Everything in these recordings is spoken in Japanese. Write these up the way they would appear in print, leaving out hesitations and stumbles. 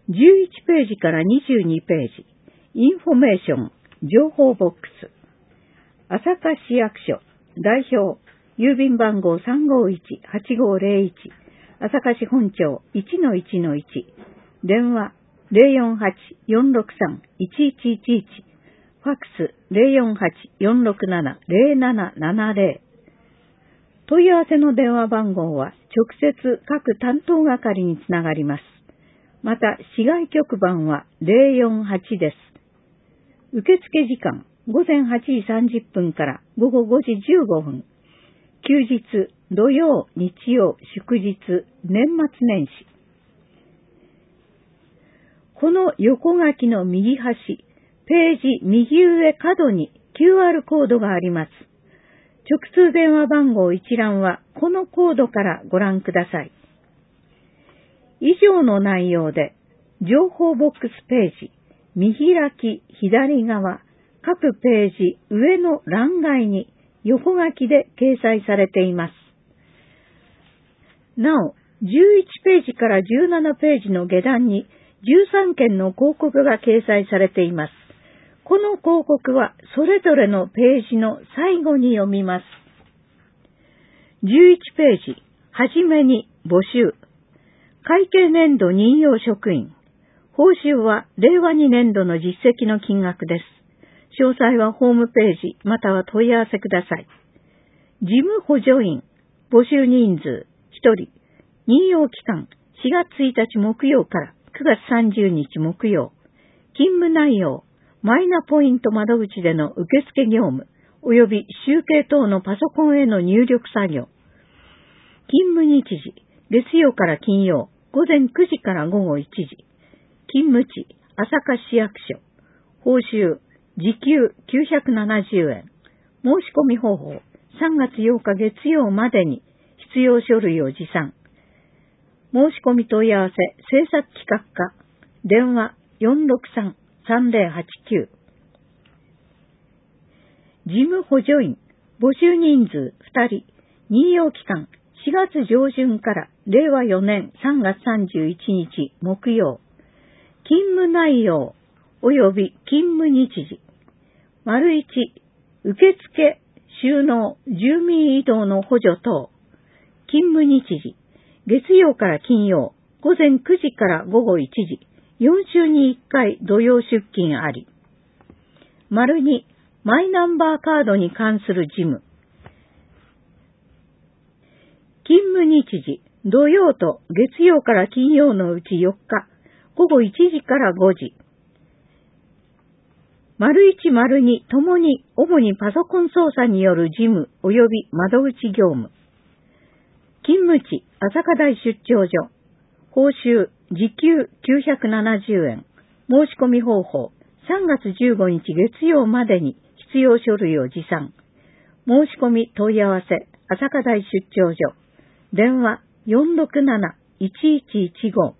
11ページから22ページ、インフォメーション、情報ボックス。朝霞市役所、代表、郵便番号351-8501、朝霞市本町 1-1-1、電話048-463-1111、ファックス048-467-0770。問い合わせの電話番号は直接各担当係につながります。また、市外局番は048です。受付時間、午前8時30分から午後5時15分。休日、土曜、日曜、祝日、年末年始。この横書きの右端、ページ右上角に QR コードがあります。直通電話番号一覧はこのコードからご覧ください。以上の内容で、情報ボックスページ、見開き左側、各ページ上の欄外に横書きで掲載されています。なお、11ページから17ページの下段に13件の広告が掲載されています。この広告はそれぞれのページの最後に読みます。11ページ、はじめに募集。会計年度任用職員。報酬は令和2年度の実績の金額です。詳細はホームページまたは問い合わせください。事務補助員。募集人数1人。任用期間4月1日木曜から9月30日木曜。勤務内容。マイナポイント窓口での受付業務及び集計等のパソコンへの入力作業。勤務日時。月曜から金曜。午前9時から午後1時。勤務地、朝霞市役所。報酬、時給970円。申し込み方法、3月8日月曜までに必要書類を持参。申し込み問い合わせ、制作企画課。電話463-3089。事務補助員、募集人数2人。任用期間、4月上旬から令和4年3月31日木曜。勤務内容及び勤務日時。1、受付、収納、住民移動の補助等。勤務日時。月曜から金曜、午前9時から午後1時。4週に1回土曜出勤あり。2、マイナンバーカードに関する事務。勤務日時、土曜と月曜から金曜のうち4日、午後1時から5時。1、2ともに主にパソコン操作による事務及び窓口業務。勤務地、朝霞台出張所。報酬、時給970円。申し込み方法、3月15日月曜までに必要書類を持参。申し込み問い合わせ、朝霞台出張所。電話467-1115。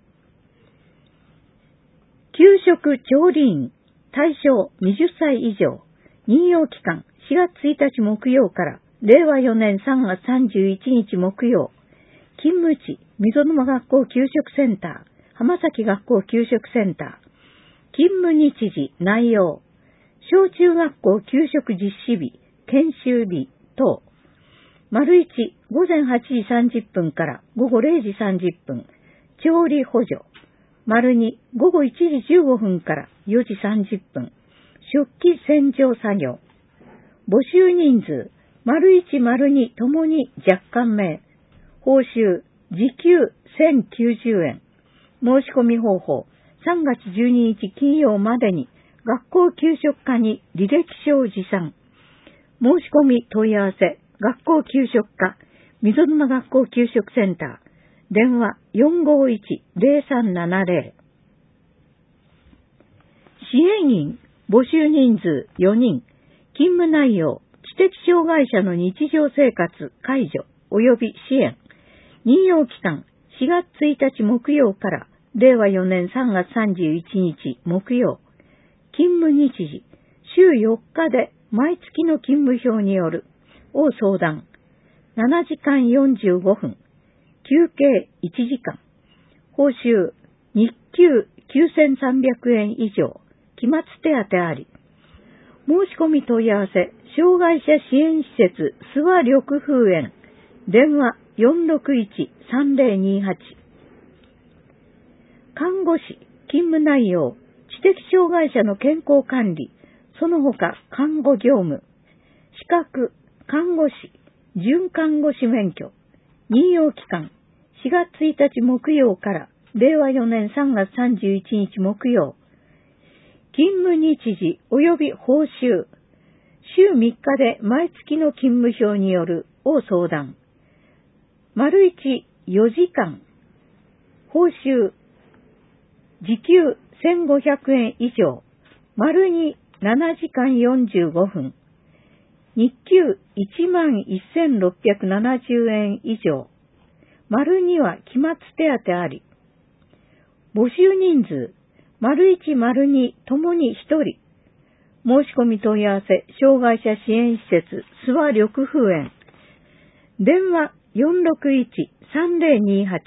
給食調理員、対象20歳以上。任用期間4月1日木曜から令和4年3月31日木曜。勤務地、溝沼学校給食センター、浜崎学校給食センター。勤務日時、内容。小中学校給食実施日、研修日等。1、午前8時30分から午後0時30分、調理補助。2、午後1時15分から4時30分、食器洗浄作業。募集人数、1、2ともに若干名。報酬、時給1090円。申し込み方法、3月12日金曜までに学校給食課に履歴書を持参。申し込み問い合わせ、学校給食課、溝沼学校給食センター。電話451-0370。支援員、募集人数4人。勤務内容、知的障害者の日常生活介助及び支援。任用期間、4月1日木曜から令和4年3月31日木曜。勤務日時、週4日で毎月の勤務表によるを相談。7時間45分。休憩1時間。報酬、日給 9300円以上、期末手当あり。申し込み問い合わせ、障害者支援施設、諏訪緑風園、電話461-3028。看護師、勤務内容、知的障害者の健康管理、その他看護業務、資格、看護師、準看護師免許、任用期間、4月1日木曜から令和4年3月31日木曜、勤務日時及び報酬、週3日で毎月の勤務表によるを相談。丸1、4時間。報酬、時給1500円以上。丸2、7時間45分。日給11,670円以上。丸2は期末手当あり。募集人数、丸1、丸2ともに1人。申し込み問い合わせ、障害者支援施設、諏訪緑風園。電話461-3028。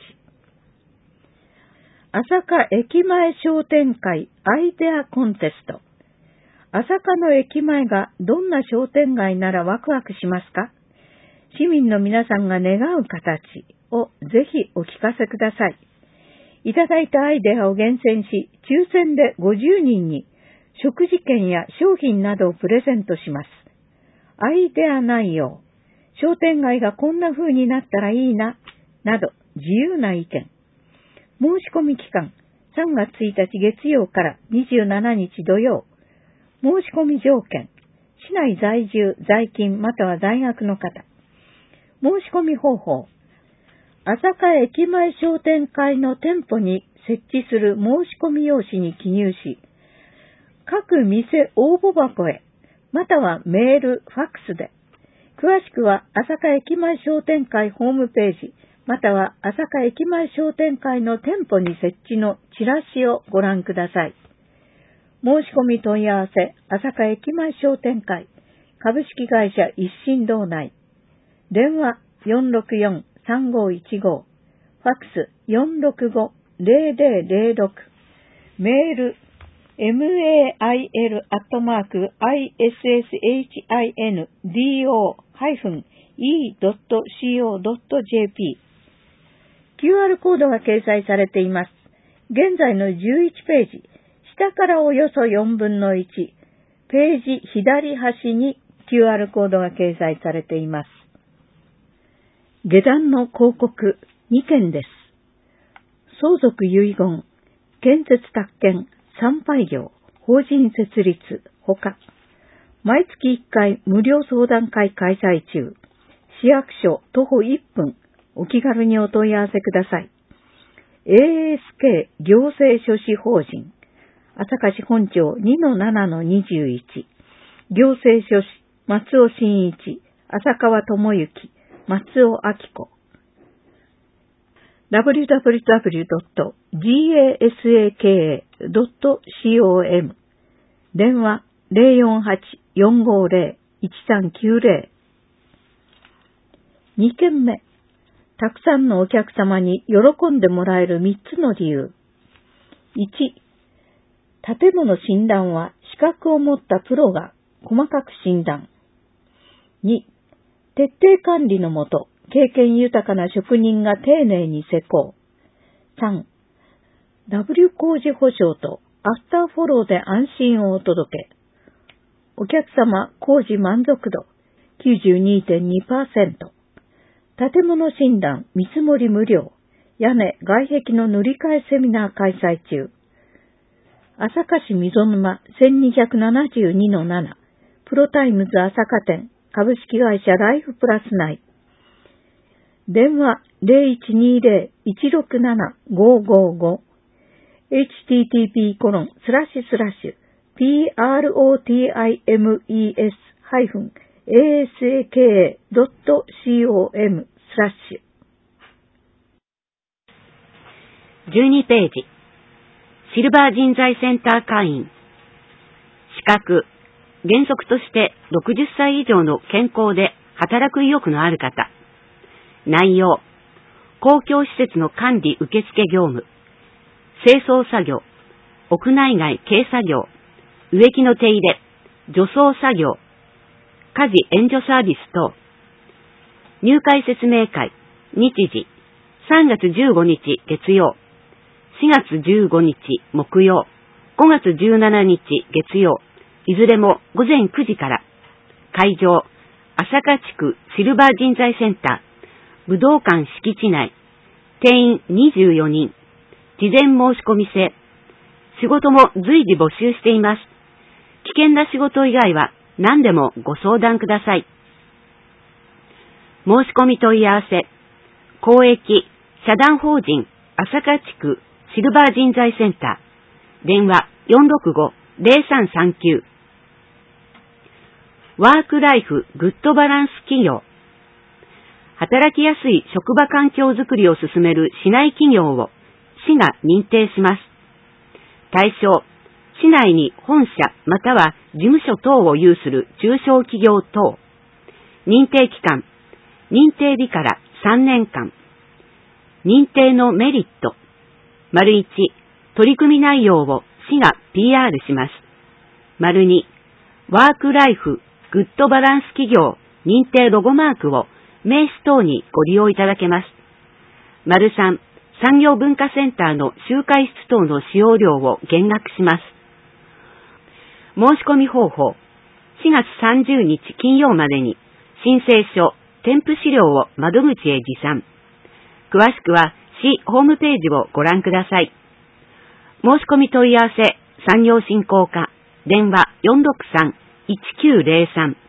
朝霞駅前商店会アイデアコンテスト。朝霞の駅前がどんな商店街ならワクワクしますか？市民の皆さんが願う形をぜひお聞かせください。いただいたアイデアを厳選し、抽選で50人に食事券や商品などをプレゼントします。アイデア内容、商店街がこんな風になったらいいな、など自由な意見。申し込み期間、3月1日月曜から27日土曜。申し込み条件、市内在住、在勤または在学の方。申し込み方法、朝霞駅前商店会の店舗に設置する申し込み用紙に記入し、各店応募箱へ、またはメール、ファックスで。詳しくは朝霞駅前商店会ホームページ、または朝霞駅前商店会の店舗に設置のチラシをご覧ください。申し込み問い合わせ、朝霞駅前商店会、株式会社一心堂内。電話464-3515、ファックス465-0006、メール、mail@ishindo-e.co.jp。 QR コードが掲載されています。現在の11ページ、下からおよそ4分の1、ページ左端に QR コードが掲載されています。下段の広告2件です。相続遺言、建設宅建、参拝業、法人設立、ほか。毎月1回無料相談会開催中。市役所徒歩1分、お気軽にお問い合わせください。ASK 行政書士法人、朝霞市本町 2-7-21、行政書士、松尾真一、浅川智之、松尾明子。www.gasaka.com。 電話 048-450-1390。 2件目、たくさんのお客様に喜んでもらえる3つの理由。1、建物診断は資格を持ったプロが細かく診断。2、徹底管理のもと、経験豊かな職人が丁寧に施工。3、W 工事保証とアフターフォローで安心をお届け。お客様工事満足度 92.2%。建物診断見積もり無料。屋根外壁の塗り替えセミナー開催中。朝霞市溝沼 1272-7 プロタイムズ朝霞店株式会社ライフプラス内。電話 0120-167-555。 http://protimes-asaka.com/。 12ページ、シルバー人材センター会員。資格、原則として60歳以上の健康で働く意欲のある方。内容、公共施設の管理受付業務、清掃作業、 屋内外軽作業、植木の手入れ、除草作業、家事援助サービス等、入会説明会、日時、3月15日月曜、4月15日木曜、5月17日月曜、いずれも午前9時から、会場、朝霞地区シルバー人材センター、武道館敷地内、定員24人、事前申し込み制、仕事も随時募集しています。危険な仕事以外は何でもご相談ください。申し込み問い合わせ、公益社団法人朝霞地区シルバー人材センター、電話465-0339、ワークライフグッドバランス企業、働きやすい職場環境づくりを進める市内企業を市が認定します。対象、市内に本社または事務所等を有する中小企業等。認定期間、認定日から3年間。認定のメリット。1、取り組み内容を市が PR します。2、ワークライフグッドバランス企業認定ロゴマークを名刺等にご利用いただけます。3、産業文化センターの集会室等の使用料を減額します。申し込み方法、4月30日金曜までに申請書、添付資料を窓口へ持参。詳しくは市ホームページをご覧ください。申し込み問い合わせ、産業振興課、電話463-1903